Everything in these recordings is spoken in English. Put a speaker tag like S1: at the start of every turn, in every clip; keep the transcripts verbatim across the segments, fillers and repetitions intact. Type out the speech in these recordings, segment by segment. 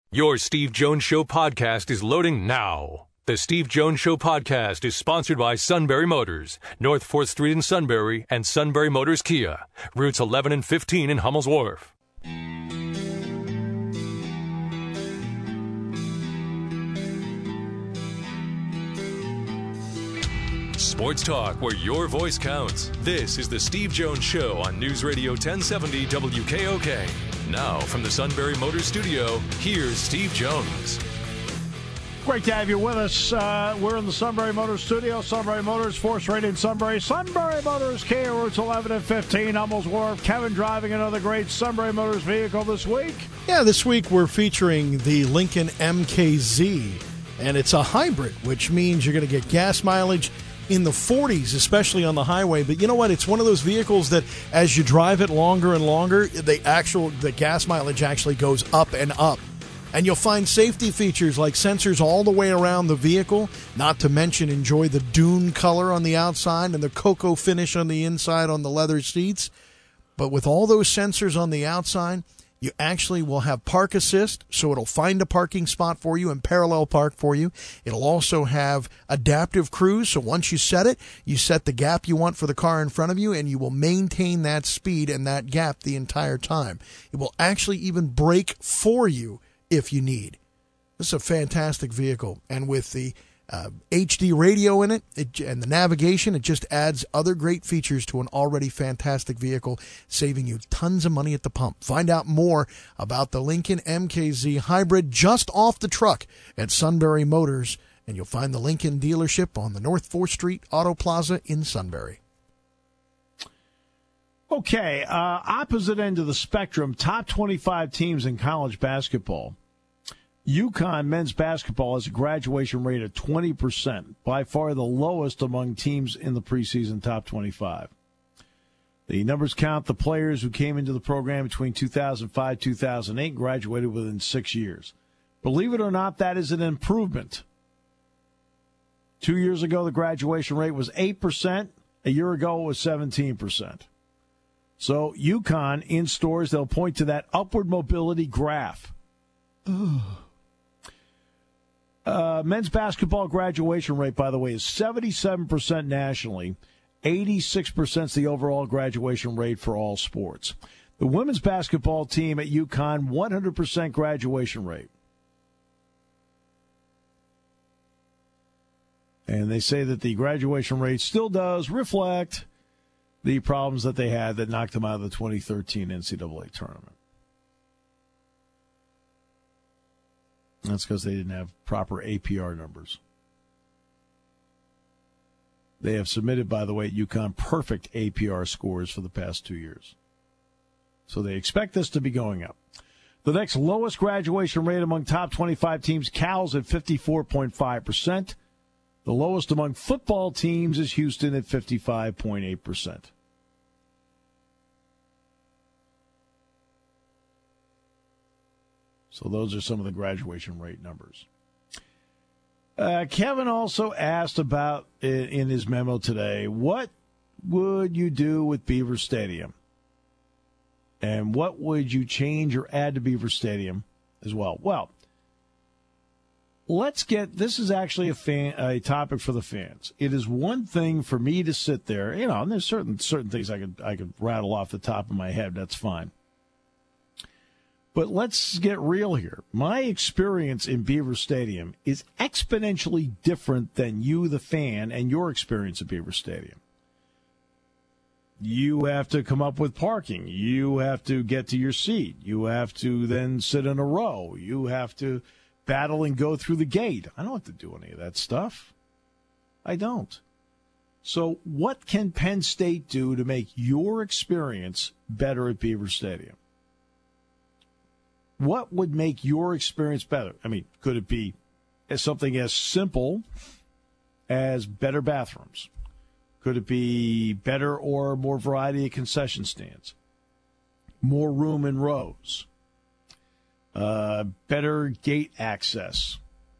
S1: Your Steve Jones Show podcast is loading now. The Steve Jones Show podcast is sponsored by Sunbury Motors, North fourth Street in Sunbury, and Sunbury Motors Kia, routes eleven and fifteen in Hummel's Wharf. Sports talk where your voice counts. This is the Steve Jones Show on News Radio ten seventy W K O K. Now, from the Sunbury Motors studio, here's Steve Jones.
S2: Great to have you with us. Uh, we're in the Sunbury Motors studio. Sunbury Motors, fourth Street in Sunbury. Sunbury Motors, Kia, routes eleven and fifteen, Hummel's Wharf. Kevin driving another great Sunbury Motors vehicle this week.
S3: Yeah, this week we're featuring the Lincoln M K Z, and it's a hybrid, which means you're going to get gas mileage in the forties, especially on the highway. But you know what? It's one of those vehicles that as you drive it longer and longer, the actual the gas mileage actually goes up and up. And you'll find safety features like sensors all the way around the vehicle, not to mention enjoy the dune color on the outside and the cocoa finish on the inside on the leather seats. But with all those sensors on the outside, you actually will have park assist, so it'll find a parking spot for you and parallel park for you. It'll also have adaptive cruise, so once you set it, you set the gap you want for the car in front of you, and you will maintain that speed and that gap the entire time. It will actually even brake for you if you need. This is a fantastic vehicle, and with the uh, H D radio in it, it and the navigation, it just adds other great features to an already fantastic vehicle, saving you tons of money at the pump. Find out more about the Lincoln M K Z Hybrid just off the truck at Sunbury Motors, and you'll find the Lincoln dealership on the North fourth Street Auto Plaza in Sunbury.
S2: Okay, uh, opposite end of the spectrum, top twenty-five teams in college basketball. UConn men's basketball has a graduation rate of twenty percent, by far the lowest among teams in the preseason top twenty-five. The numbers count the players who came into the program between two thousand five and two thousand eight and graduated within six years. Believe it or not, that is an improvement. Two years ago, the graduation rate was eight percent. A year ago, it was seventeen percent. So UConn, in stores, they'll point to that upward mobility graph. Uh, men's basketball graduation rate, by the way, is seventy-seven percent nationally. eighty-six percent is the overall graduation rate for all sports. The women's basketball team at UConn, one hundred percent graduation rate. And they say that the graduation rate still does reflect the problems that they had that knocked them out of the twenty thirteen N C double A tournament. That's because they didn't have proper A P R numbers. They have submitted, by the way, at UConn, perfect A P R scores for the past two years. So they expect this to be going up. The next lowest graduation rate among top twenty-five teams, Cal's at fifty-four point five percent. The lowest among football teams is Houston at fifty-five point eight percent. So those are some of the graduation rate numbers. Uh, Kevin also asked about, in, in his memo today, what would you do with Beaver Stadium? And what would you change or add to Beaver Stadium as well? Well, let's get, this is actually a fan, a topic for the fans. It is one thing for me to sit there, you know, and there's certain certain things I could I could rattle off the top of my head. That's fine. But let's get real here. My experience in Beaver Stadium is exponentially different than you, the fan, and your experience at Beaver Stadium. You have to come up with parking. You have to get to your seat. You have to then sit in a row. You have to battle and go through the gate. I don't have to do any of that stuff. I don't. So what can Penn State do to make your experience better at Beaver Stadium? What would make your experience better? I mean, could it be as something as simple as better bathrooms? Could it be better or more variety of concession stands? More room in rows? Uh, better gate access?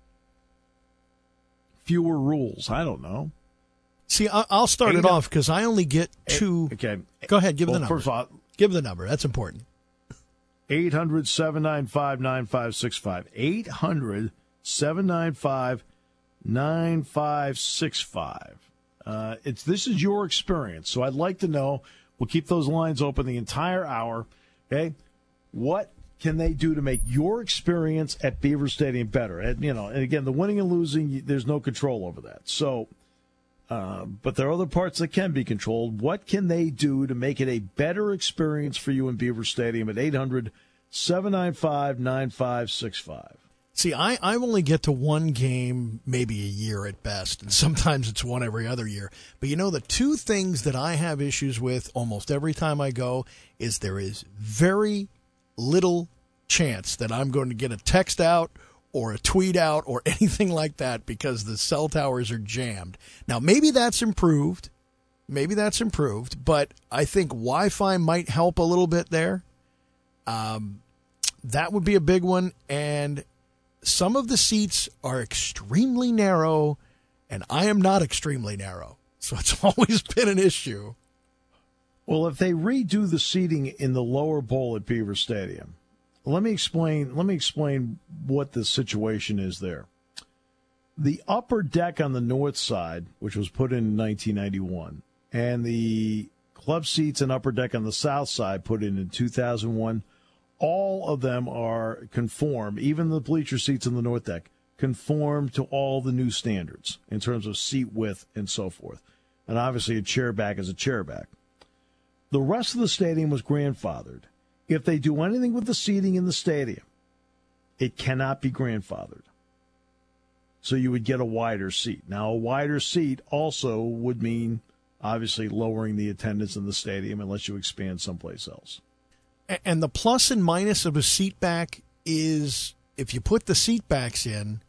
S2: Fewer rules? I don't know.
S3: See, I'll start Eight it off because I only get two.
S2: Okay.
S3: Go ahead, give
S2: well,
S3: the number.
S2: First of all,
S3: give the number. That's important.
S2: eight hundred, seven nine five, nine five six five. eight hundred, seven nine five, nine five six five. Uh, it's this is your experience, so I'd like to know. We'll keep those lines open the entire hour. Okay, what can they do to make your experience at Beaver Stadium better? And you know, and again, the winning and losing, there's no control over that. So, uh, but there are other parts that can be controlled. What can they do to make it a better experience for you in Beaver Stadium at eight hundred, seven nine five, nine five six five?
S3: See, I, I only get to one game maybe a year at best, and sometimes it's one every other year. But you know, the two things that I have issues with almost every time I go is there is very little chance that I'm going to get a text out or a tweet out or anything like that because the cell towers are jammed. Now, maybe that's improved. Maybe that's improved, but I think Wi-Fi might help a little bit there. Um, that would be a big one, and some of the seats are extremely narrow, and I am not extremely narrow. So it's always been an issue.
S2: Well, if they redo the seating in the lower bowl at Beaver Stadium, let me explain let me explain what the situation is there. The upper deck on the north side, which was put in in nineteen ninety-one, and the club seats and upper deck on the south side put in in two thousand one, all of them are conform, even the bleacher seats in the north deck, conform to all the new standards in terms of seat width and so forth. And obviously a chair back is a chair back. The rest of the stadium was grandfathered. If they do anything with the seating in the stadium, it cannot be grandfathered. So you would get a wider seat. Now, a wider seat also would mean, obviously, lowering the attendance in the stadium unless you expand someplace else.
S3: And the plus and minus of a seat back is if you put the seat backs in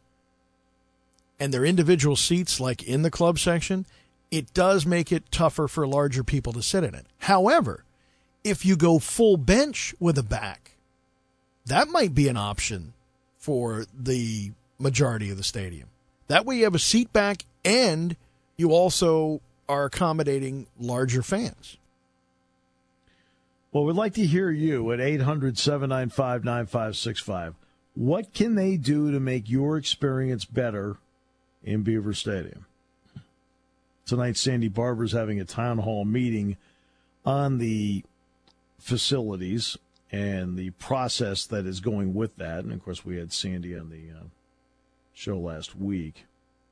S3: and they're individual seats like in the club section, it does make it tougher for larger people to sit in it. However, if you go full bench with a back, that might be an option for the majority of the stadium. That way you have a seat back and you also are accommodating larger fans.
S2: Well, we'd like to hear you at eight hundred, seven nine five, nine five six five. What can they do to make your experience better in Beaver Stadium? Tonight, Sandy Barber's having a town hall meeting on the facilities and the process that is going with that. And, of course, we had Sandy on the uh, show last week.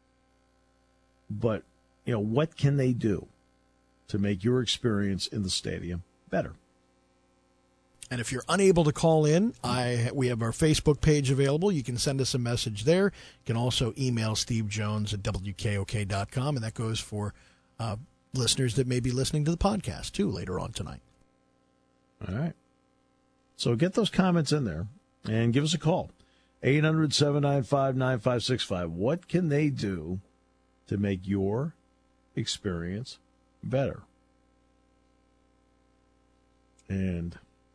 S2: But, you know, what can they do to make your experience in the stadium better?
S3: And if you're unable to call in, I we have our Facebook page available. You can send us a message there. You can also email Steve Jones at W K O K dot com, and that goes for uh, listeners that may be listening to the podcast, too, later on tonight.
S2: All right. So get those comments in there and give us a call. eight hundred, seven nine five, nine five six five. What can they do to make your experience better? And,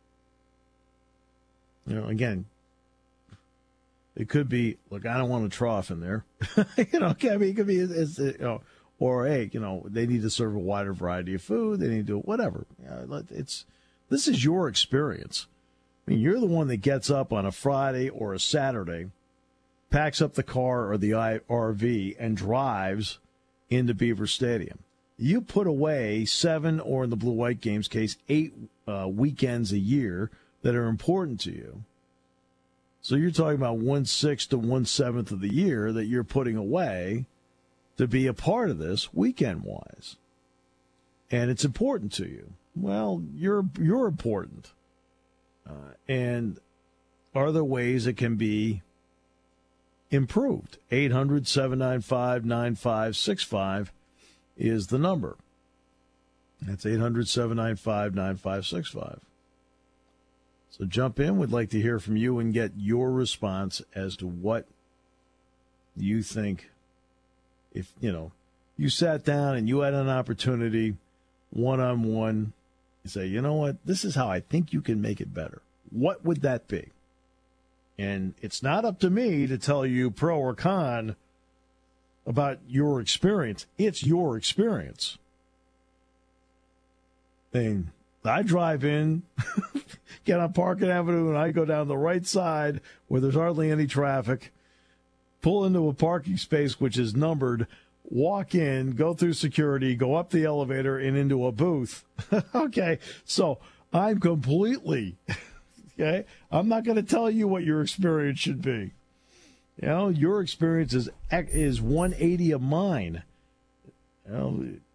S2: you know, again, it could be, look, I don't want a trough in there. you know, I mean, it could be, it's, you know, or, hey, you know, they need to serve a wider variety of food. They need to do whatever. It's, this is your experience. I mean, you're the one that gets up on a Friday or a Saturday, packs up the car or the R V, and drives into Beaver Stadium. You put away seven, or in the Blue-White Games case, eight uh, weekends a year that are important to you. So you're talking about one-sixth to one-seventh of the year that you're putting away to be a part of this weekend-wise. And it's important to you. Well, you're you're important. Uh, and are there ways it can be improved? eight hundred, seven nine five, nine five six five is the number. That's eight hundred, seven nine five, nine five six five. So jump in. We'd like to hear from you and get your response as to what you think. If, you know, you sat down and you had an opportunity one-on-one, you say, you know what, this is how I think you can make it better. What would that be? And it's not up to me to tell you pro or con about your experience. It's your experience. And I drive in, get on Park Avenue, and I go down the right side where there's hardly any traffic, pull into a parking space which is numbered, walk in, go through security, go up the elevator, and into a booth. Okay, so I'm completely, okay, I'm not going to tell you what your experience should be. You know, your experience is is one eighty of mine. You know,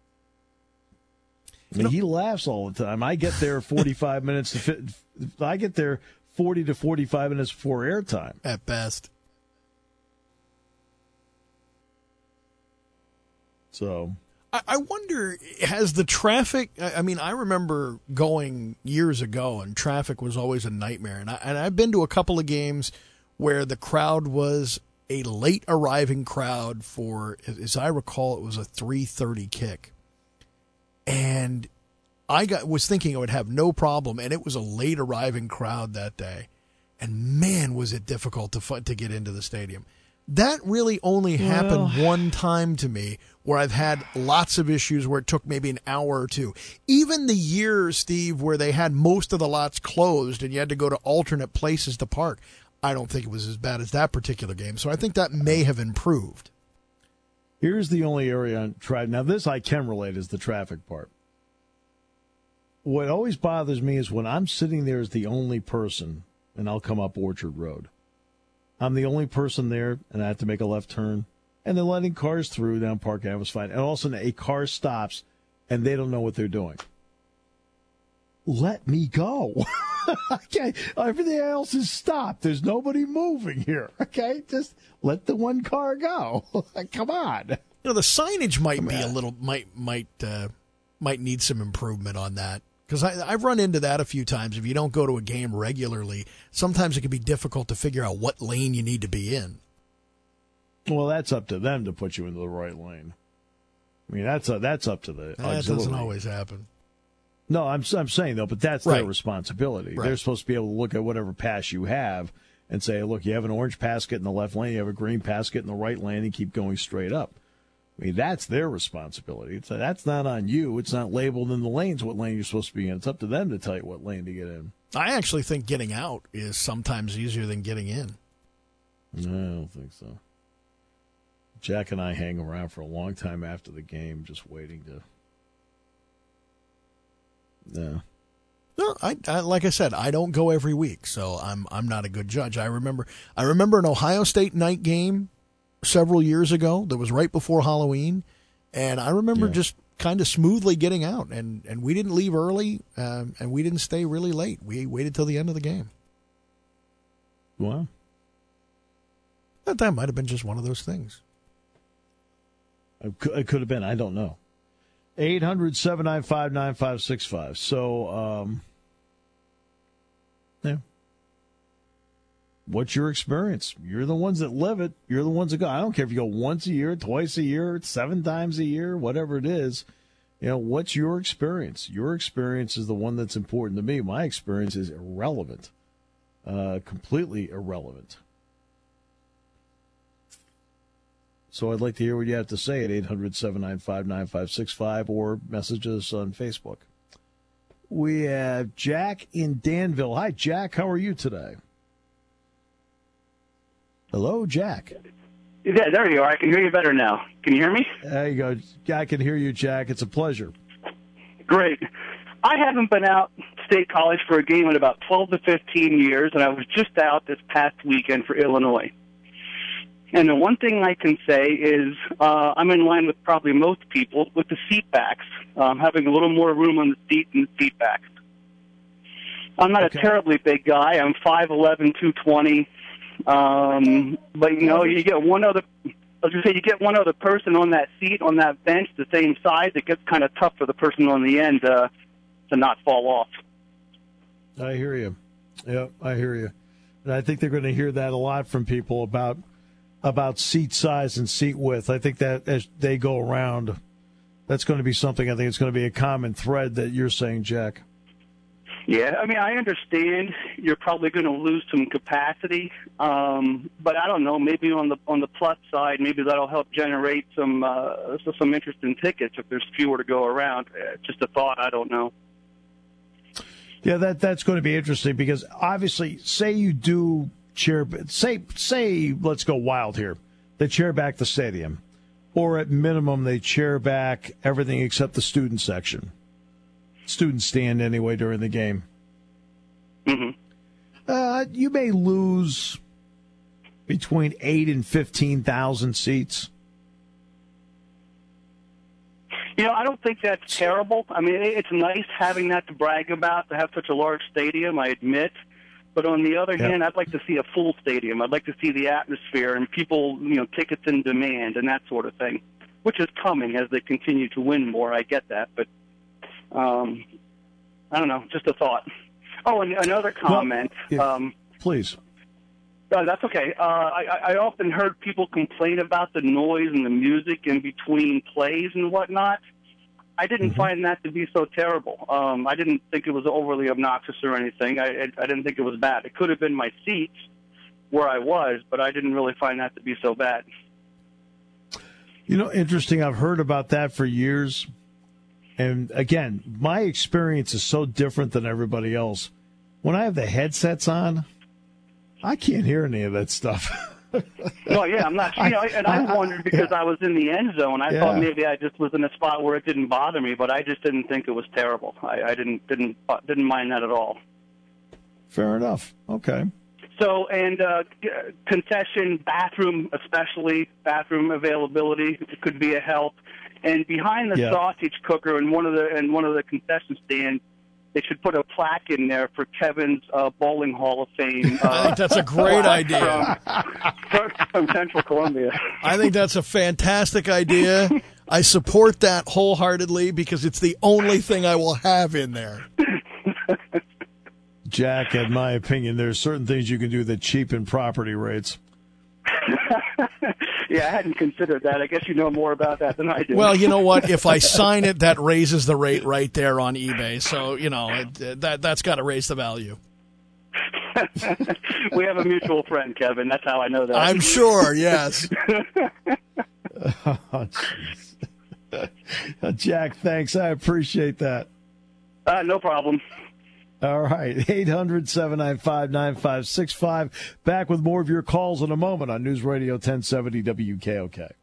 S2: I mean, he laughs all the time. I get there forty-five minutes to fit. I get there forty to forty-five minutes before airtime.
S3: At best.
S2: So.
S3: I, I wonder, has the traffic, I, I mean, I remember going years ago, and traffic was always a nightmare. And, I, and I've been to a couple of games where the crowd was a late arriving crowd for, as I recall, it was a three thirty kick. And I got was thinking I would have no problem, and it was a late arriving crowd that day. And man, was it difficult to to get into the stadium. That really only happened well, one time to me, where I've had lots of issues where it took maybe an hour or two. Even the years, Steve, where they had most of the lots closed and you had to go to alternate places to park, I don't think it was as bad as that particular game. So I think that may have improved.
S2: Here's the only area on traffic. Now, this I can relate is the traffic part. What always bothers me is when I'm sitting there as the only person, and I'll come up Orchard Road. I'm the only person there, and I have to make a left turn. And they're letting cars through down Park Avenue. Fine. And all of a sudden, a car stops, and they don't know what they're doing. Let me go. Okay, everything else is stopped. There's nobody moving here. Okay, just let the one car go. Come on.
S3: You know, the signage might Come be on. a little might might uh, might need some improvement on that, because I've run into that a few times. If you don't go to a game regularly, sometimes it can be difficult to figure out what lane you need to be in.
S2: Well, that's up to them to put you into the right lane. I mean, that's a, that's up to the
S3: that
S2: auxiliary.
S3: doesn't always happen.
S2: No, I'm I'm saying, though, but that's
S3: right.
S2: their responsibility. Right. They're supposed to be able to look at whatever pass you have and say, look, you have an orange pass get in the left lane, you have a green pass get in the right lane, and keep going straight up. I mean, that's their responsibility. It's, that's not on you. It's not labeled in the lanes what lane you're supposed to be in. It's up to them to tell you what lane to get in.
S3: I actually think getting out is sometimes easier than getting in.
S2: No, I don't think so. Jack and I hang around for a long time after the game just waiting to... No.
S3: No, I, I like I said, I don't go every week, so I'm I'm not a good judge. I remember I remember an Ohio State night game several years ago that was right before Halloween, and I remember yeah. just kind of smoothly getting out, and, and we didn't leave early, um, and we didn't stay really late. We waited till the end of the game.
S2: Wow.
S3: But that might have been just one of those things.
S2: It could, it could have been. I don't know. eight hundred, seven nine five, nine five six five. So, um, yeah. What's your experience? You're the ones that live it. You're the ones that go. I don't care if you go once a year, twice a year, seven times a year, whatever it is. You know, what's your experience? Your experience is the one that's important to me. My experience is irrelevant, uh, completely irrelevant. So I'd like to hear what you have to say at eight hundred, seven nine five, nine five six five or message us on Facebook. We have Jack in Danville. Hi, Jack. How are you today? Hello, Jack.
S4: Yeah, there you are. I can hear you better now. Can you hear me?
S2: There you go. I can hear you, Jack. It's a pleasure.
S4: Great. I haven't been out State College for a game in about twelve to fifteen years, and I was just out this past weekend for Illinois. And the one thing I can say is uh, I'm in line with probably most people with the seat backs, um, having a little more room on the seat and the seat backs. I'm not okay. a terribly big guy. I'm five eleven, two twenty. Um, but, you know, you get one other – I was going to say, you get one other person on that seat, on that bench, the same size, it gets kind of tough for the person on the end uh, to not fall off.
S2: I hear you. Yeah, I hear you. And I think they're going to hear that a lot from people about – about seat size and seat width. I think that as they go around, that's going to be something, I think it's going to be a common thread that you're saying, Jack.
S4: Yeah, I mean, I understand you're probably going to lose some capacity, um, but I don't know, maybe on the on the plus side, maybe that'll help generate some uh, some interest in tickets if there's fewer to go around. Uh, just a thought, I don't know.
S2: Yeah, that that's going to be interesting because obviously, say you do chair, say say let's go wild here, they chair back the stadium, or at minimum they chair back everything except the student section, student stand anyway during the game.
S4: Mm-hmm.
S2: Uh, you may lose between eight and fifteen thousand seats.
S4: You know, I don't think that's terrible. I mean, it's nice having that to brag about, to have such a large stadium, I admit. But on the other
S2: Yep.
S4: hand, I'd like to see a full stadium. I'd like to see the atmosphere and people, you know, tickets in demand and that sort of thing, which is coming as they continue to win more. I get that. But um, I don't know, just a thought. Oh, and another comment.
S2: Well, if,
S4: um,
S2: please.
S4: Uh, that's okay. Uh, I, I often heard people complain about the noise and the music in between plays and whatnot. I didn't mm-hmm. find that to be so terrible. Um, I didn't think it was overly obnoxious or anything. I, I, I didn't think it was bad. It could have been my seats where I was, but I didn't really find that to be so bad.
S2: You know, interesting. I've heard about that for years. And again, my experience is so different than everybody else. When I have the headsets on, I can't hear any of that stuff.
S4: Well, yeah, I'm not. You know, and I wondered because yeah. I was in the end zone. I yeah. thought maybe I just was in a spot where it didn't bother me, but I just didn't think it was terrible. I, I didn't didn't didn't mind that at all.
S2: Fair enough. Okay.
S4: So, and uh, concession bathroom, especially bathroom availability, could be a help. And behind the yeah. sausage cooker and one of the and one of the concession stands, they should put a plaque in there for Kevin's uh, Bowling Hall of Fame. Uh,
S3: I think that's a great idea.
S4: From, from Central Columbia.
S3: I think that's a fantastic idea. I support that wholeheartedly because it's the only thing I will have in there.
S2: Jack, in my opinion, there's certain things you can do that cheapen property rates.
S4: Yeah, I hadn't considered that. I guess you know more about that than I do.
S3: Well, you know what? If I sign it, that raises the rate right there on eBay. So, you know, it, that, that's got to raise the value.
S4: We have a mutual friend, Kevin. That's how I know that.
S3: I'm sure, yes.
S2: Oh, Jack, thanks. I appreciate that.
S4: Uh, no problem.
S2: All right, eight hundred, seven nine five, nine five six five. Back with more of your calls in a moment on News Radio ten seventy W K O K.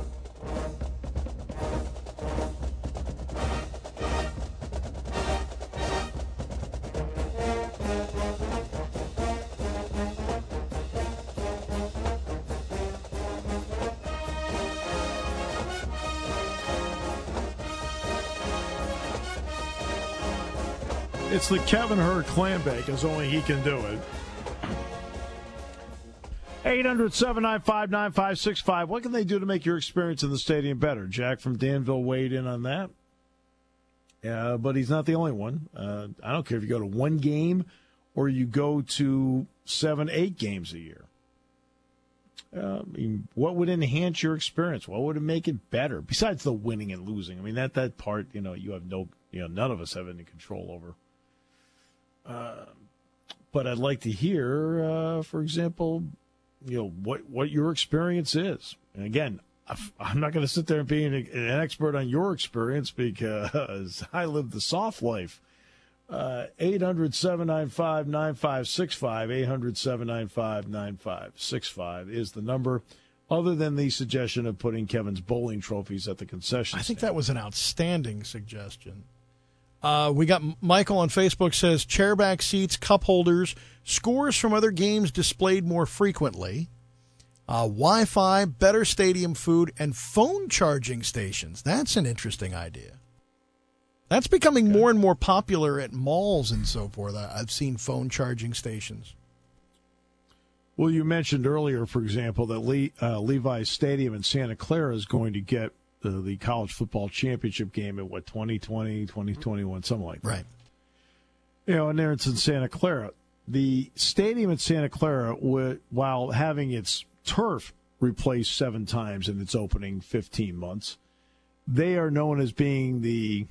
S2: It's the Kevin Hurd Clam Bake, as only he can do it. eight hundred, seven nine five, nine five six five. What can they do to make your experience in the stadium better? Jack from Danville weighed in on that. Yeah, but he's not the only one. Uh, I don't care if you go to one game or you go to seven, eight games a year. Uh, I mean, what would enhance your experience? What would make it better? Besides the winning and losing. I mean, that, that part, you know, you have no, you know, none of us have any control over. Uh, but I'd like to hear, uh, for example, you know, what, what your experience is. And again, I'm not going to sit there and be an, an expert on your experience because I live the soft life. Uh, eight hundred, seven nine five, nine five six five, eight hundred, seven nine five, nine five six five is the number, other than the suggestion of putting Kevin's bowling trophies at the concession
S3: I think
S2: stand.
S3: That was an outstanding suggestion. Uh, we got Michael on Facebook says chairback seats, cup holders, scores from other games displayed more frequently, uh, Wi-Fi, better stadium food, and phone charging stations. That's an interesting idea. That's becoming okay. more and more popular at malls and so forth. I've seen phone charging stations.
S2: Well, you mentioned earlier, for example, that Lee, uh, Levi's Stadium in Santa Clara is going to get The, the college football championship game at, what, twenty twenty, twenty twenty-one, something like that.
S3: Right.
S2: You know, and there it's in Santa Clara. The stadium at Santa Clara, would, while having its turf replaced seven times in its opening fifteen months, they are known as being the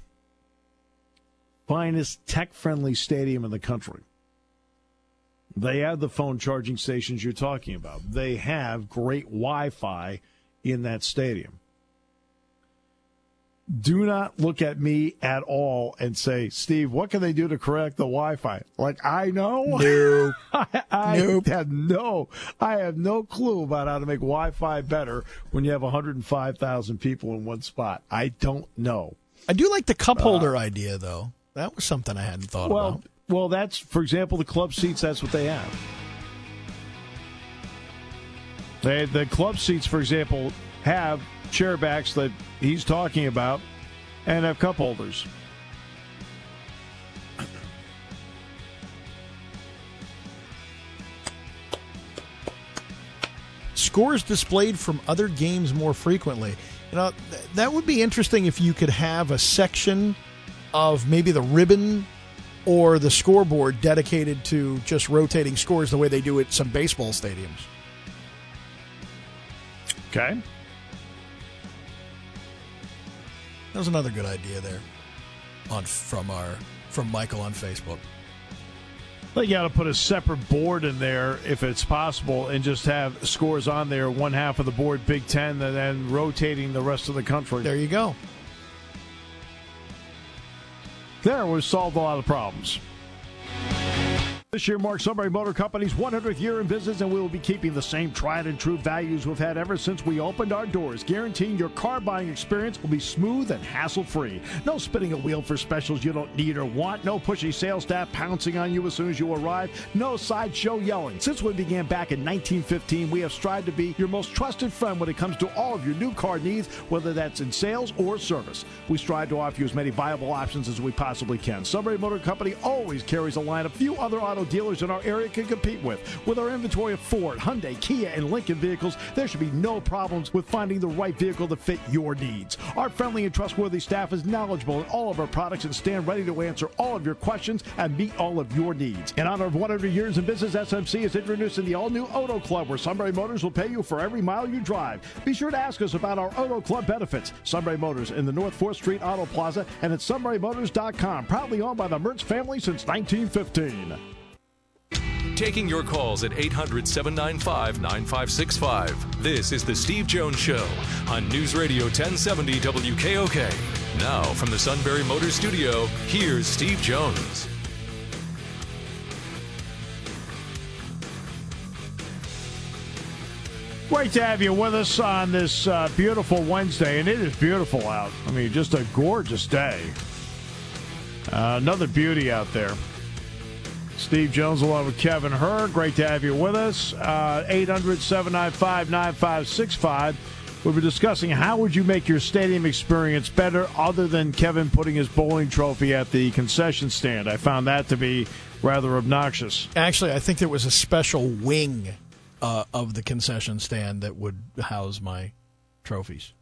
S2: finest tech-friendly stadium in the country. They have the phone charging stations you're talking about. They have great Wi-Fi in that stadium. do not look at me at all and say, Steve, what can they do to correct the Wi-Fi? Like, I know.
S3: No.
S2: I, I
S3: Nope.
S2: have no, I have no clue about how to make Wi-Fi better when you have one hundred five thousand people in one spot. I don't know.
S3: I do like the cup holder uh, idea, though. That was something I hadn't thought
S2: well,
S3: about.
S2: Well, that's, for example, the club seats, that's what they have. They, the club seats, for example, have chair backs that he's talking about and have cup holders.
S3: Scores displayed from other games more frequently. You know, th- that would be interesting if you could have a section of maybe the ribbon or the scoreboard dedicated to just rotating scores the way they do at some baseball stadiums.
S2: Okay.
S3: That was another good idea there on from our from Michael on Facebook.
S2: Well, you got to put a separate board in there if it's possible and just have scores on there, one half of the board, Big Ten, and then rotating the rest of the country.
S3: There you go.
S2: There, we've solved a lot of problems. This year marks Sunbury Motor Company's one hundredth year in business, and we will be keeping the same tried and true values we've had ever since we opened our doors, guaranteeing your car buying experience will be smooth and hassle-free. No spinning a wheel for specials you don't need or want. No pushy sales staff pouncing on you as soon as you arrive. No sideshow yelling. Since we began back in nineteen fifteen, we have strived to be your most trusted friend when it comes to all of your new car needs, whether that's in sales or service. We strive to offer you as many viable options as we possibly can. Sunbury Motor Company always carries a line of few other auto dealers in our area can compete with. With our inventory of Ford, Hyundai, Kia, and Lincoln vehicles, there should be no problems with finding the right vehicle to fit your needs. Our friendly and trustworthy staff is knowledgeable in all of our products and stand ready to answer all of your questions and meet all of your needs. In honor of one hundred years in business, S M C is introducing the all-new Auto Club, where Sunbury Motors will pay you for every mile you drive. Be sure to ask us about our Auto Club benefits. Sunbury Motors in the North fourth Street Auto Plaza and at sunbury motors dot com. Proudly owned by the Mertz family since nineteen fifteen.
S1: Taking your calls at eight hundred, seven nine five, nine five six five. This is The Steve Jones Show on News Radio ten seventy W K O K. Now, from the Sunbury Motors Studio, here's Steve Jones.
S2: Great to have you with us on this uh, beautiful Wednesday, and it is beautiful out. I mean, just a gorgeous day. Uh, another beauty out there. Steve Jones along with Kevin Hurd. Great to have you with us. Uh, eight hundred, seven nine five, nine five six five. We'll be discussing how would you make your stadium experience better other than Kevin putting his bowling trophy at the concession stand. I found that to be rather obnoxious.
S3: Actually, I think there was a special wing uh, of the concession stand that would house my trophies.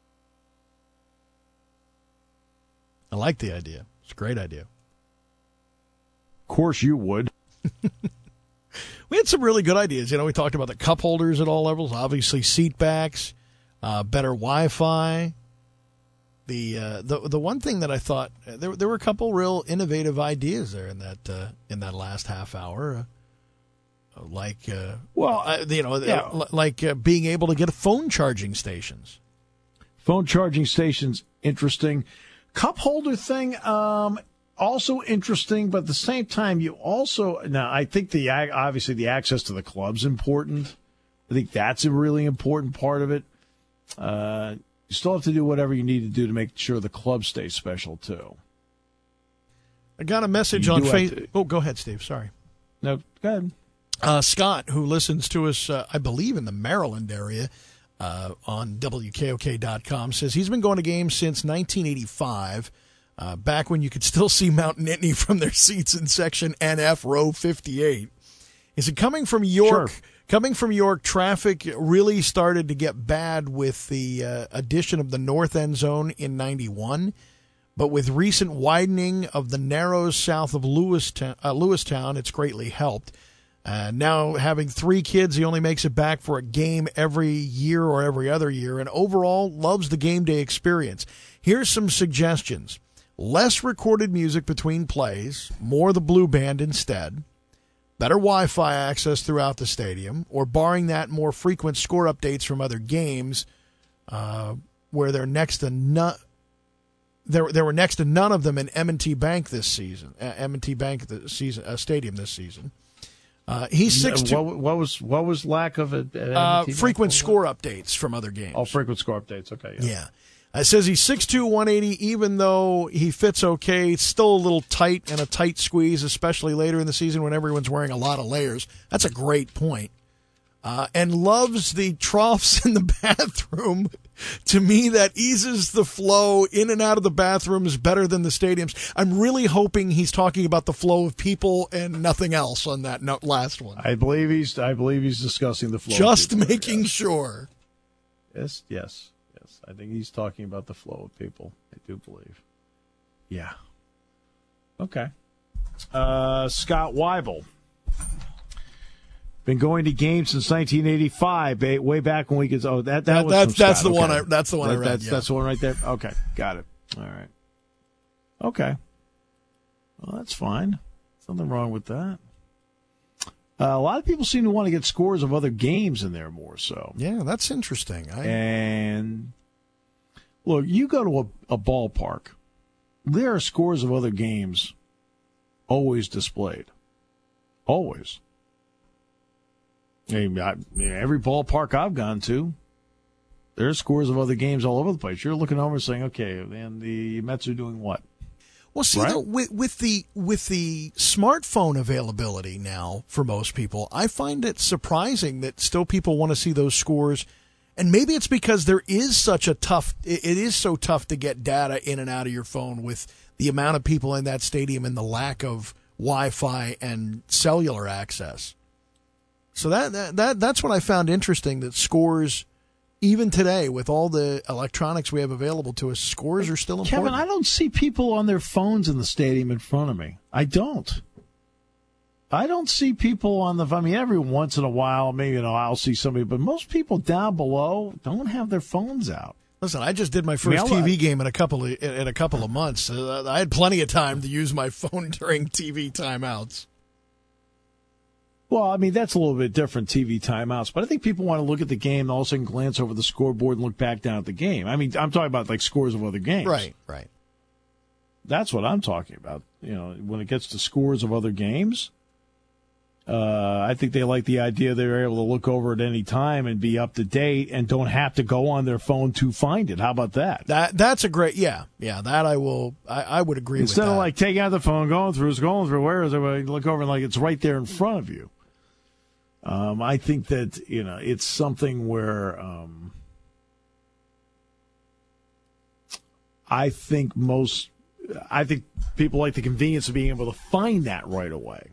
S3: I like the idea. It's a great idea.
S2: Of course you would.
S3: We had some really good ideas. You know, we talked about the cup holders at all levels, obviously seat backs, uh, better Wi-Fi. The uh, the the one thing that I thought there there were a couple real innovative ideas there in that uh, in that last half hour, uh, like uh,
S2: well,
S3: uh, you know,
S2: yeah.
S3: uh, like uh, being able to get phone charging stations.
S2: Phone charging stations, interesting. Cup holder thing. Um, Also interesting, but at the same time, you also now I think the obviously the access to the club's important. I think that's a really important part of it. Uh, you still have to do whatever you need to do to make sure the club stays special too.
S3: I got a message
S2: You
S3: on
S2: do have
S3: Facebook.
S2: to-
S3: Oh, go ahead, Steve. Sorry.
S2: No, go ahead.
S3: Uh, Scott, who listens to us, uh, I believe, in the Maryland area uh, on W K O K dot com, says he's been going to games since nineteen eighty-five. Uh, back when you could still see Mount Nittany from their seats in section N F, row fifty-eight. Is it coming from York?
S2: Sure.
S3: Coming from York, traffic really started to get bad with the uh, addition of the north end zone in ninety-one. But with recent widening of the narrows south of Lewistown, uh, Lewistown it's greatly helped. Uh, now having three kids, he only makes it back for a game every year or every other year, and overall loves the game day experience. Here's some suggestions. Less recorded music between plays, more the blue band instead, better Wi-Fi access throughout the stadium, or barring that, more frequent score updates from other games uh, where they're next to no, there there were next to none of them in M and T Bank this season. Uh, M and T Bank the season uh, stadium this season. Uh, he's six two.
S2: What, what was what was lack of it?
S3: Uh, frequent score updates from other games.
S2: Oh, frequent score updates. Okay, yeah.
S3: Yeah. It says he's six two, one eighty, even though he fits okay. It's still a little tight and a tight squeeze, especially later in the season when everyone's wearing a lot of layers. That's a great point. Uh, and loves the troughs in the bathroom. To me, that eases the flow in and out of the bathrooms better than the stadiums. I'm really hoping he's talking about the flow of people and nothing else on that no- last one.
S2: I believe he's I believe he's discussing the flow.
S3: Just
S2: of people,
S3: making
S2: yes.
S3: sure.
S2: Yes, yes, yes. I think he's talking about the flow of people. I do believe. Yeah. Okay. Uh, Scott Weibel. Been going to games since nineteen eighty-five, way back when we could. Oh, that that, that was
S3: that's
S2: from
S3: that's
S2: Scott.
S3: the
S2: okay.
S3: one. I, that's the one
S2: that,
S3: I read.
S2: That's
S3: yeah.
S2: that's the one right there. Okay, got it. All right. Okay. Well, that's fine. Nothing wrong with that. Uh, a lot of people seem to want to get scores of other games in there more so.
S3: Yeah, that's interesting. I...
S2: And look, you go to a, a ballpark, there are scores of other games always displayed. Always. I mean, I, every ballpark I've gone to, there's scores of other games all over the place. You're looking over and saying, okay, and the Mets are doing what?
S3: Well, see,
S2: right?
S3: though, with, with the with the smartphone availability now for most people, I find it surprising that still people want to see those scores. And maybe it's because there is such a tough, it is so tough to get data in and out of your phone with the amount of people in that stadium and the lack of Wi-Fi and cellular access. So that, that, that that's what I found interesting, that scores, even today, with all the electronics we have available to us, scores are still important.
S2: Kevin, I don't see people on their phones in the stadium in front of me. I don't. I don't see people on the, I mean, every once in a while, maybe, you know, I'll see somebody, but most people down below don't have their phones out.
S3: Listen, I just did my first
S2: I mean,
S3: T V game in a couple of, in a couple of months. Uh, I had plenty of time to use my phone during T V timeouts.
S2: Well, I mean, that's a little bit different, T V timeouts, but I think people want to look at the game and all of a sudden glance over the scoreboard and look back down at the game. I mean, I'm talking about like scores of other games.
S3: Right, right.
S2: That's what I'm talking about. You know, when it gets to scores of other games, uh, I think they like the idea they're able to look over at any time and be up to date and don't have to go on their phone to find it. How about that?
S3: That that's a great, yeah, yeah. That I will, I, I would agree
S2: Instead
S3: with that.
S2: of like taking out the phone, going through, it's going through. Where is it? You look over and like it's right there in front of you. Um, I think that, you know, it's something where um, I think most, I think people like the convenience of being able to find that right away.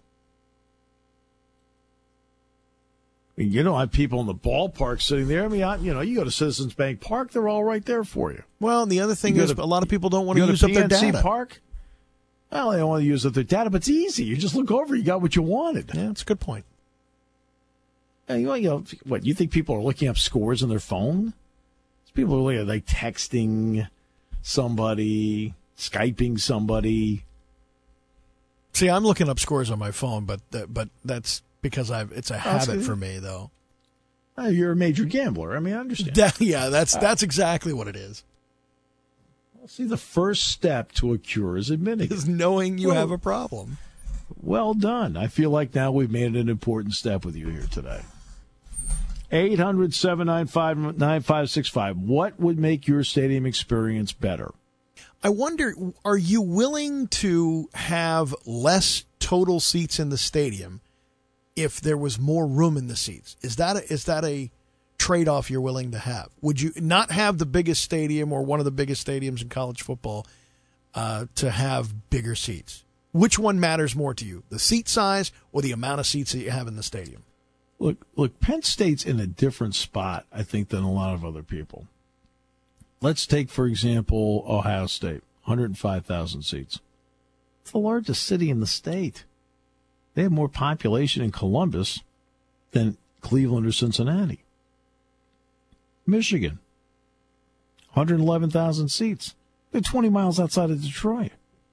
S2: I mean, you don't have people in the ballpark sitting there. I mean, I, you know, you go to Citizens Bank Park, they're all right there for you.
S3: Well, the other thing
S2: You
S3: is
S2: go to-
S3: a lot of people don't want
S2: You
S3: to
S2: go
S3: use
S2: to
S3: up their
S2: P N C
S3: data.
S2: Park? Well, they don't want to use up their data, but it's easy. You just look over, you got what you wanted.
S3: Yeah, that's a good point.
S2: And you know, you know, what, you think people are looking up scores on their phone? People are looking, like texting somebody, Skyping somebody.
S3: See, I'm looking up scores on my phone, but that, but that's because I've it's a
S2: That's
S3: habit
S2: good.
S3: for me, though.
S2: Uh, you're a major gambler. I mean, I understand.
S3: That- yeah, that's that's exactly what it is.
S2: See, the first step to a cure is admitting
S3: Is
S2: it.
S3: knowing you
S2: Well-
S3: have a problem.
S2: Well done. I feel like now we've made an important step with you here today. eight hundred, seven nine five, nine five six five. What would make your stadium experience better?
S3: I wonder, are you willing to have less total seats in the stadium if there was more room in the seats? Is that a, is that a trade-off you're willing to have? Would you not have the biggest stadium or one of the biggest stadiums in college football uh, to have bigger seats? Which one matters more to you, the seat size or the amount of seats that you have in the stadium?
S2: Look, look, Penn State's in a different spot, I think, than a lot of other people. Let's take, for example, Ohio State, one hundred five thousand seats. It's the largest city in the state. They have more population in Columbus than Cleveland or Cincinnati. Michigan, one hundred eleven thousand seats. They're twenty miles outside of Detroit.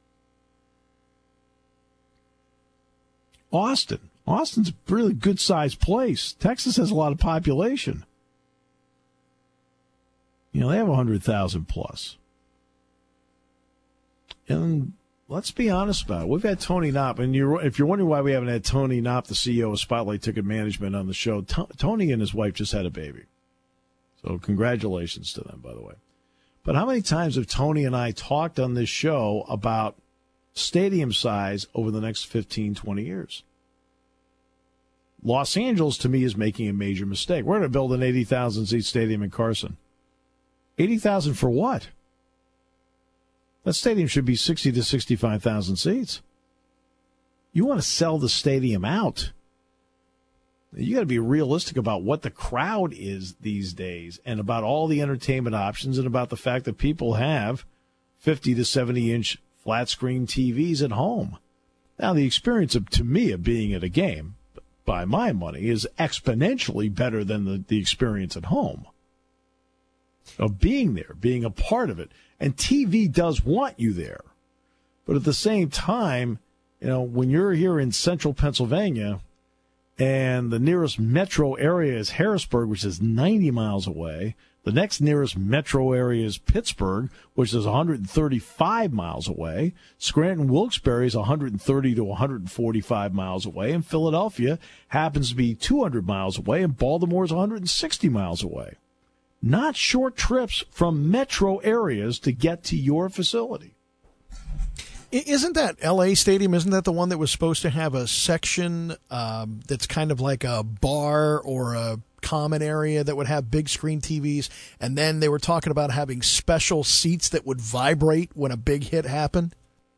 S2: Austin. Austin's a really good-sized place. Texas has a lot of population. You know, they have one hundred thousand plus. And let's be honest about it. We've had Tony Knopp, and you're, if you're wondering why we haven't had Tony Knopp, the C E O of Spotlight Ticket Management, on the show, T- Tony and his wife just had a baby. So congratulations to them, by the way. But how many times have Tony and I talked on this show about stadium size over the next fifteen, twenty years? Los Angeles, to me, is making a major mistake. We're going to build an eighty thousand seat stadium in Carson. eighty thousand for what? That stadium should be sixty to sixty-five thousand seats. You want to sell the stadium out. You got to be realistic about what the crowd is these days and about all the entertainment options and about the fact that people have fifty to seventy inch flat screen T Vs at home. Now, the experience of, to me, of being at a game, by my money, is exponentially better than the, the experience at home. Of being there, being a part of it. And T V does want you there. But at the same time, you know, when you're here in central Pennsylvania and the nearest metro area is Harrisburg, which is ninety miles away, the next nearest metro area is Pittsburgh, which is one hundred thirty-five miles away. Scranton-Wilkes-Barre is one hundred thirty to one hundred forty-five miles away, and Philadelphia happens to be two hundred miles away, and Baltimore is one hundred sixty miles away. Not short trips from metro areas to get to your facility.
S3: Isn't that L A Stadium, isn't that the one that was supposed to have a section um, that's kind of like a bar or a common area that would have big screen T Vs, and then they were talking about having special seats that would vibrate when a big hit happened?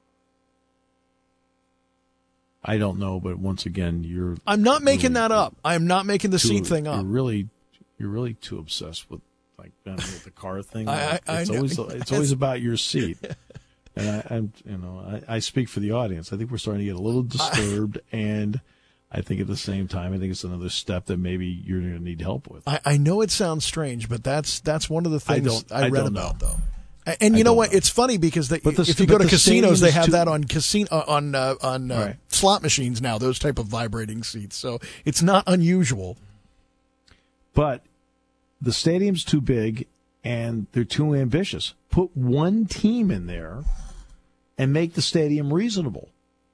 S2: I don't know, but once again, you're...
S3: I'm not making
S2: really,
S3: that up. I'm not making the
S2: too,
S3: seat thing up.
S2: You're really, you're really too obsessed with, like, I don't know, with the car thing.
S3: I, I,
S2: it's
S3: I
S2: always it's always about your seat. And I, I'm, you know, I, I speak for the audience. I think we're starting to get a little disturbed, and I think at the same time, I think it's another step that maybe you're going to need help with.
S3: I, I know it sounds strange, but that's that's one of the things I,
S2: I,
S3: I read
S2: don't
S3: about,
S2: know.
S3: though. And you
S2: I
S3: know what?
S2: know.
S3: It's funny because they,
S2: the,
S3: if you go to casinos, they have
S2: too,
S3: that on casino uh, on uh, on uh,
S2: right.
S3: slot machines now. Those type of vibrating seats, so it's not unusual.
S2: But the stadium's too big, and they're too ambitious. Put one team in there and make the stadium reasonable.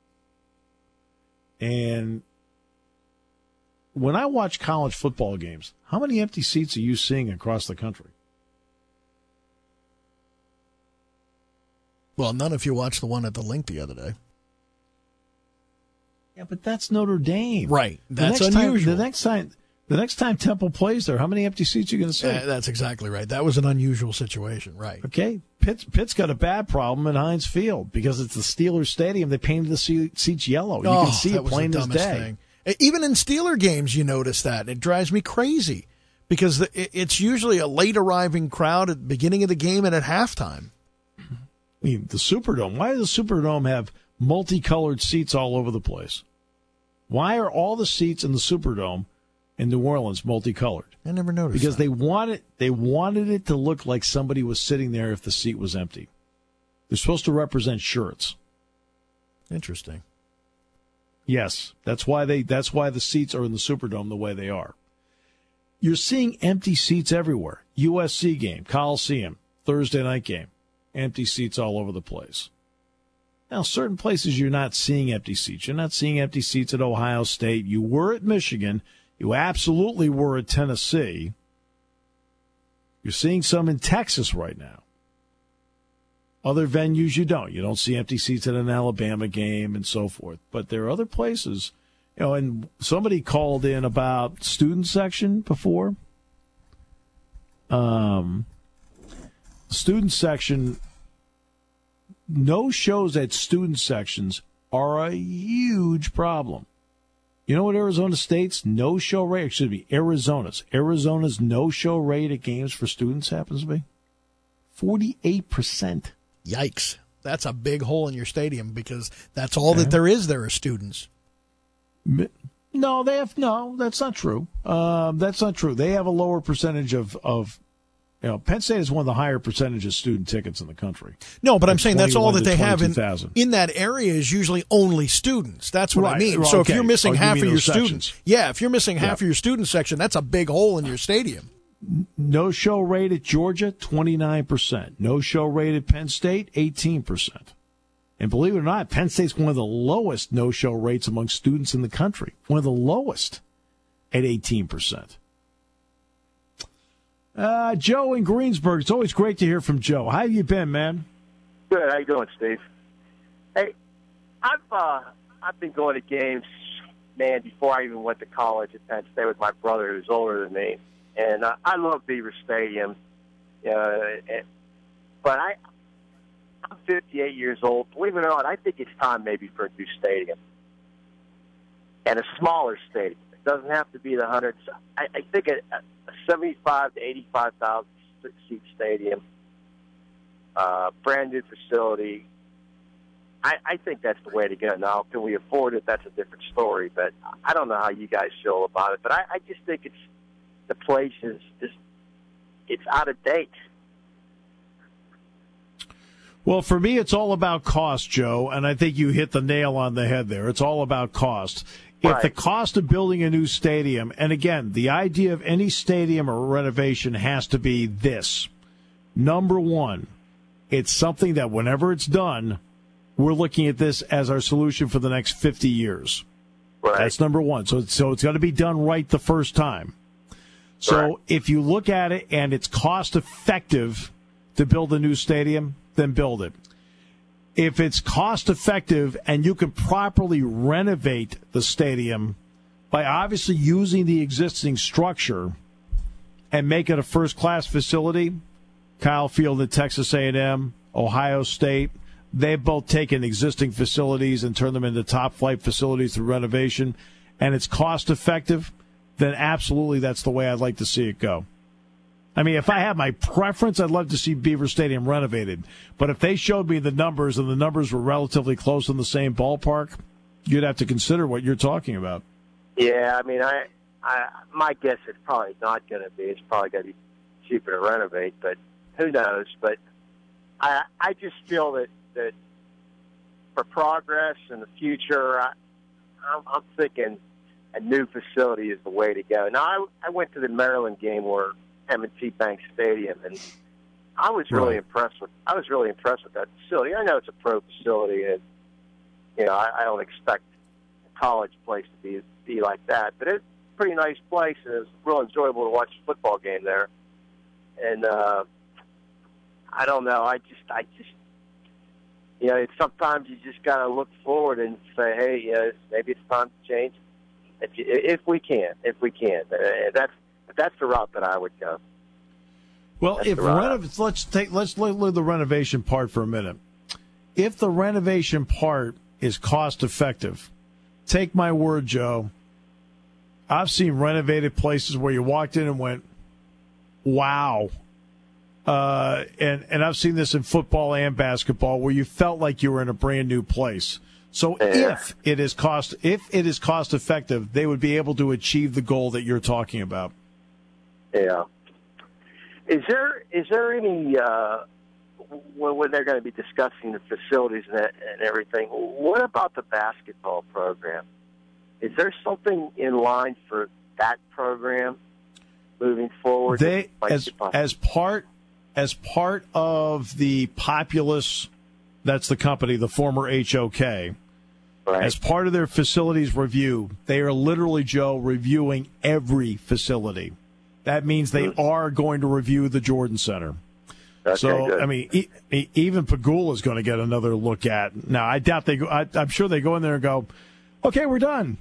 S2: And when I watch college football games, how many empty seats are you seeing across the country?
S3: Well, none if you watched the one at the Link the other day.
S2: Yeah, but that's Notre Dame.
S3: Right. That's
S2: the
S3: unusual.
S2: Time, the next time the next time Temple plays there, how many empty seats are you going to see?
S3: Uh, that's exactly right. That was an unusual situation, right.
S2: Okay. Pitt's, Pitt's got a bad problem at Heinz Field because it's the Steelers Stadium. They painted the seats yellow. You
S3: oh,
S2: can see
S3: that
S2: it
S3: was
S2: plain
S3: the
S2: as
S3: dumbest
S2: day.
S3: Thing. Even in Steeler games, you notice that. It drives me crazy because it's usually a late arriving crowd at the beginning of the game and at halftime.
S2: I mean, the Superdome. Why does the Superdome have multicolored seats all over the place? Why are all the seats in the Superdome in New Orleans multicolored?
S3: I never noticed
S2: because
S3: that.
S2: they wanted they wanted it to look like somebody was sitting there if the seat was empty. They're supposed to represent shirts.
S3: Interesting.
S2: Yes, that's why they that's why the seats are in the Superdome the way they are. You're seeing empty seats everywhere. U S C game, Coliseum, Thursday night game, empty seats all over the place. Now, certain places you're not seeing empty seats. You're not seeing empty seats at Ohio State. You were at Michigan. You absolutely were at Tennessee. You're seeing some in Texas right now. Other venues you don't. You don't see empty seats at an Alabama game and so forth. But there are other places, you know, and somebody called in about student section before. Um, student section, no shows at student sections are a huge problem. You know what Arizona State's no-show rate, excuse me, Arizona's, Arizona's no-show rate at games for students happens to be? forty-eight percent.
S3: Yikes. That's a big hole in your stadium because that's all
S2: yeah.
S3: that there is there are students.
S2: No, they have, no, that's not true. Um, that's not true. They have a lower percentage of, of, you know, Penn State is one of the higher percentage of student tickets in the country.
S3: No, but I'm saying that's all that they have in,
S2: thousand.
S3: in that area is usually only students. That's what
S2: right.
S3: I mean.
S2: Well,
S3: so
S2: okay.
S3: if you're missing
S2: oh,
S3: half
S2: you
S3: of your
S2: sections.
S3: students, yeah, if you're missing half
S2: yeah.
S3: of your student section, that's a big hole in your stadium.
S2: No show rate at Georgia, twenty-nine percent. No show rate at Penn State, eighteen percent. And believe it or not, Penn State's one of the lowest no-show rates among students in the country. One of the lowest at eighteen percent. Uh, Joe in Greensburg. It's always great to hear from Joe. How have you been, man?
S5: Good. How you doing, Steve? Hey, I've uh, I've been going to games, man, before I even went to college at Penn State with my brother, who's older than me, and uh, I love Beaver Stadium. Uh, and, but I, I'm fifty-eight years old. Believe it or not, I think it's time maybe for a new stadium and a smaller stadium. It doesn't have to be the hundreds. I, I think a, a seventy-five to eighty-five thousand seat stadium, uh, brand new facility. I, I think that's the way to go. Now, can we afford it? That's a different story. But I don't know how you guys feel about it. But I, I just think it's the place is just it's out of date.
S2: Well, for me, it's all about cost, Joe, and I think you hit the nail on the head there. It's all about cost. If
S5: Right.
S2: the cost of building a new stadium, and again, the idea of any stadium or renovation has to be this. Number one, it's something that whenever it's done, we're looking at this as our solution for the next fifty years.
S5: Right.
S2: That's number one. So, so it's got to be done right the first time. So
S5: Right.
S2: if you look at it and it's cost effective to build a new stadium, then build it. If it's cost effective and you can properly renovate the stadium by obviously using the existing structure and make it a first-class facility, Kyle Field at Texas A and M, Ohio State, they've both taken existing facilities and turned them into top-flight facilities through renovation, and it's cost-effective, then absolutely that's the way I'd like to see it go. I mean, if I had my preference, I'd love to see Beaver Stadium renovated. But if they showed me the numbers and the numbers were relatively close in the same ballpark, you'd have to consider what you're talking about.
S5: Yeah, I mean, I, I my guess is probably not going to be. It's probably going to be cheaper to renovate, but who knows? But I I just feel that, that for progress in the future, I, I'm, I'm thinking a new facility is the way to go. Now, I, I went to the Maryland game where M and T Bank Stadium, and I was really
S2: Right.
S5: impressed with. I was really impressed with that facility. I know it's a pro facility, and you know I, I don't expect a college place to be be like that, but it's a pretty nice place, and it was real enjoyable to watch a football game there. And uh, I don't know. I just, I just, you know, it's, sometimes you just got to look forward and say, hey, you know, maybe it's time to change. If, you, if we can, if we can, uh, that's. That's the route that I would go.
S2: Well,
S5: That's
S2: if
S5: the route.
S2: renov- let's take let's look at the renovation part for a minute. If the renovation part is cost effective, take my word, Joe. I've seen renovated places where you walked in and went, "Wow," uh, and and I've seen this in football and basketball where you felt like you were in a brand new place. So
S5: Yeah.
S2: if it is cost if it is cost effective, they would be able to achieve the goal that you're talking about.
S5: Yeah. Is there is there any uh, when, when they're going to be discussing the facilities and, that, and everything? What about the basketball program? Is there something in line for that program moving forward?
S2: They
S5: Like
S2: as as part as part of the Populous, that's the company, the former H O K.
S5: right.
S2: As part of their facilities review, they are literally, Joe, reviewing every facility. That means they
S5: Mm-hmm.
S2: are going to review the Jordan Center.
S5: Okay,
S2: so,
S5: good.
S2: I mean, e- e- even Pagula is going to get another look at. Now, I doubt they go, I, I'm sure they go in there and go, okay, we're done.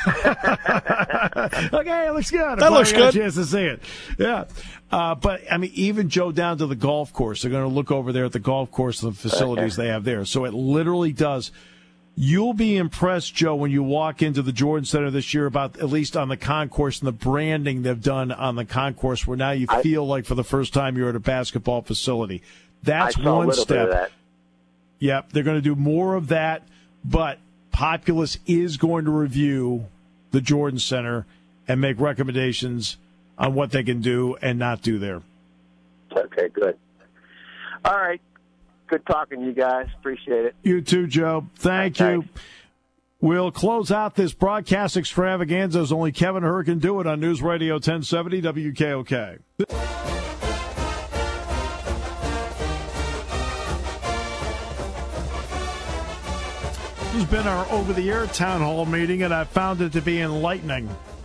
S2: Okay, it looks good.
S3: That looks
S2: I got a
S3: good.
S2: chance to see it. Yeah. Uh, but, I mean, even Joe down to the golf course, they're going to look over there at the golf course and the facilities
S5: Okay.
S2: they have there. So it literally does. You'll be impressed, Joe, when you walk into the Jordan Center this year about, at least on the concourse and the branding they've done on the concourse, where now you
S5: I-
S2: feel like for the first time you're at a basketball facility. That's
S5: I saw
S2: one
S5: a little
S2: step.
S5: bit of that.
S2: Yep, they're going to do more of that, but Populous is going to review the Jordan Center and make recommendations on what they can do and not do there.
S5: Okay, good. All right. Good talking to you guys. Appreciate it.
S2: You too, Joe. Thank
S5: Thanks.
S2: you. We'll close out this broadcast extravaganza as only Kevin Hur can do it on News Radio ten seventy W K O K. This has been our over-the-air town hall meeting, and I found it to be enlightening.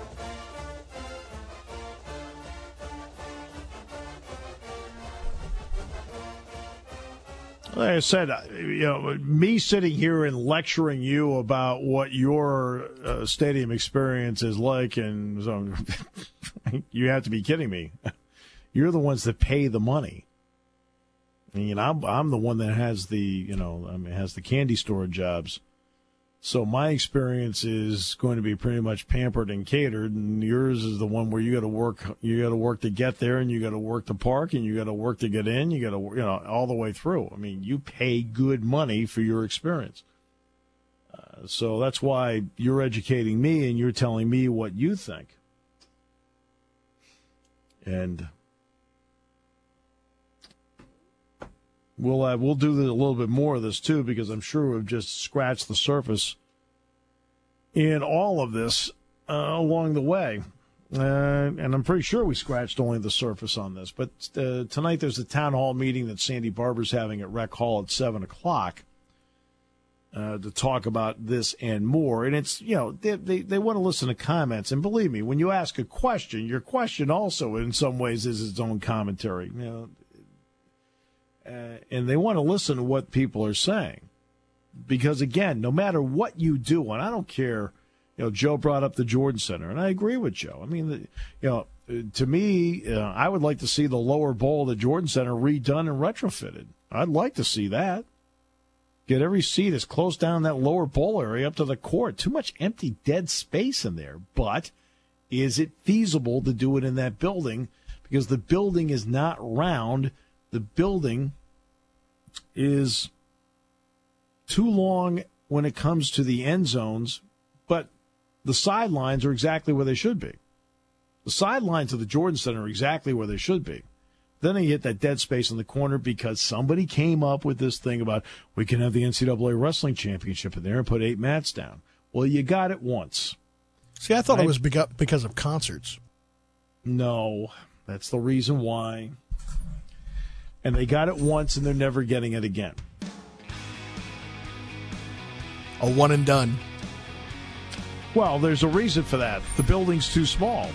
S2: Like I said, you know, me sitting here and lecturing you about what your uh, stadium experience is like, and so you have to be kidding me. You're the ones that pay the money. I mean, I'm I'm the one that has the you know I mean has the candy store jobs. So my experience is going to be pretty much pampered and catered, and yours is the one where you got to work. You got to work to get there, and you got to work to park, and you got to work to get in. You got to, you know, all the way through. I mean, you pay good money for your experience. Uh, so that's why you're educating me, and you're telling me what you think. And we'll uh, we'll do a little bit more of this too, because I'm sure we've just scratched the surface in all of this uh, along the way. Uh, and I'm pretty sure we scratched only the surface on this. But uh, tonight there's a town hall meeting that Sandy Barber's having at Rec Hall at seven o'clock uh, to talk about this and more. And it's, you know, they, they, they want to listen to comments. And believe me, when you ask a question, your question also in some ways is its own commentary. You know, uh, and they want to listen to what people are saying. Because, again, no matter what you do, and I don't care, you know, Joe brought up the Jordan Center, and I agree with Joe. I mean, the, you know, to me, uh, I would like to see the lower bowl of the Jordan Center redone and retrofitted. I'd like to see that. Get every seat as close down that lower bowl area up to the court. Too much empty, dead space in there. But is it feasible to do it in that building? Because the building is not round. The building is too long when it comes to the end zones, but the sidelines are exactly where they should be. The sidelines of the Jordan Center are exactly where they should be. Then they hit that dead space in the corner because somebody came up with this thing about we can have the N C double A Wrestling Championship in there and put eight mats down. Well, you got it once.
S3: See, I thought
S2: right?
S3: it was because of concerts.
S2: No, that's the reason why. And they got it once, and they're never getting it again.
S3: A one and done.
S2: Well, there's a reason for that. The building's too small.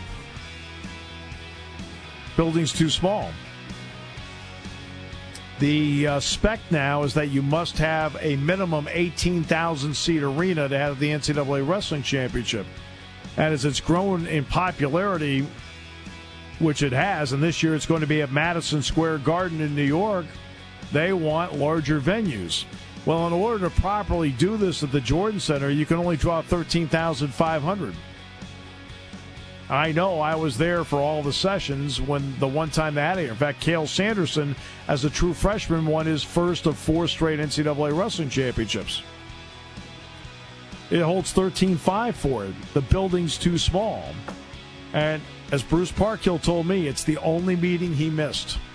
S2: Building's too small. The uh, spec now is that you must have a minimum eighteen thousand seat arena to have the N C double A Wrestling Championship. And as it's grown in popularity, which it has, and this year it's going to be at Madison Square Garden in New York, they want larger venues. Well, in order to properly do this at the Jordan Center, you can only draw thirteen thousand five hundred. I know I was there for all the sessions when the one time they had it. In fact, Cale Sanderson, as a true freshman, won his first of four straight N C double A Wrestling Championships. It holds thirteen five for it. The building's too small. And as Bruce Parkhill told me, it's the only meeting he missed.